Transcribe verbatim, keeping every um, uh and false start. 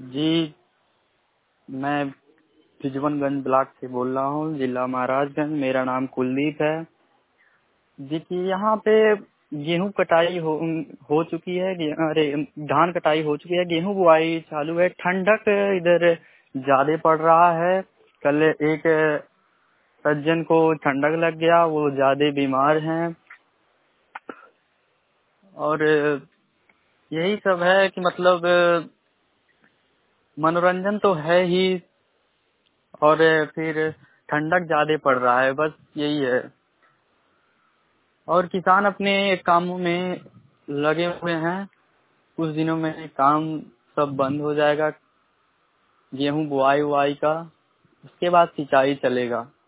जी, मैं फिजवनगंज ब्लॉक से बोल रहा हूँ, जिला महाराजगंज। मेरा नाम कुलदीप है। देखिए, यहाँ पे गेहूं कटाई हो हो चुकी है। गे- अरे, धान कटाई हो चुकी है, गेहूं बुआई चालू है। ठंडक इधर ज्यादा पड़ रहा है। कल एक सज्जन को ठंडक लग गया, वो ज्यादा बीमार हैं। और यही सब है कि मतलब मनोरंजन तो है ही, और फिर ठंडक ज्यादा पड़ रहा है, बस यही है। और किसान अपने कामों में लगे हुए हैं। कुछ दिनों में काम सब बंद हो जाएगा, गेहूं बुआई उआई का। उसके बाद सिंचाई चलेगा।